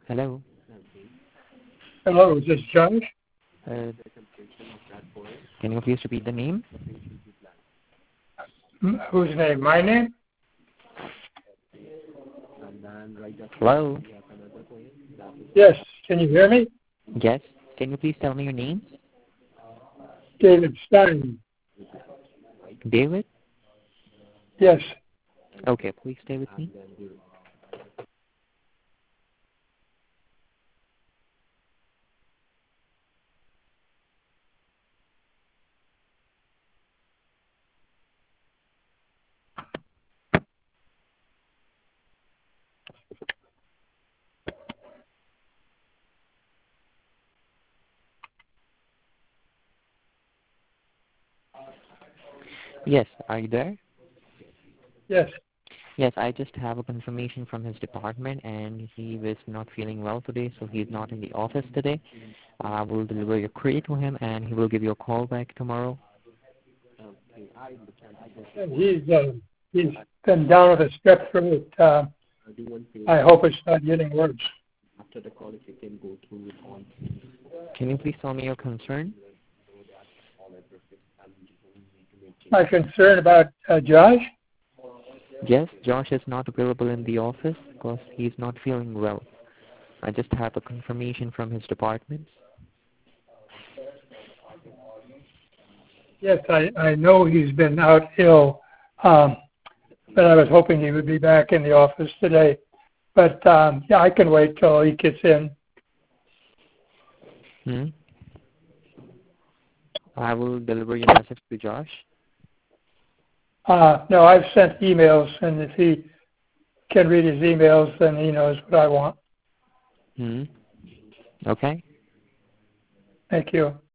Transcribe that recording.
Hello. Hello, is this Josh? Uh, can you please repeat the name? Whose name? My name? Hello. Yes. Can you hear me? Yes. Can you please tell me your name? David Stein. David? Yes. Okay, please stay with me. Yes, are you there? Yes. Yes, I just have a confirmation from his department, and he was not feeling well today, so he's not in the office today. I will deliver your query to him, and he will give you a call back tomorrow. And he's been down with a strep throat. I hope it's not getting worse. Can you please tell me your concern? My concern about Josh? Yes, Josh is not available in the office because he's not feeling well. I just have a confirmation from his department. Yes, I know he's been out ill, but I was hoping he would be back in the office today. But yeah, I can wait till he gets in. I will deliver your message to Josh. No, I've sent emails, and if he can read his emails, then he knows what I want. Okay. Thank you.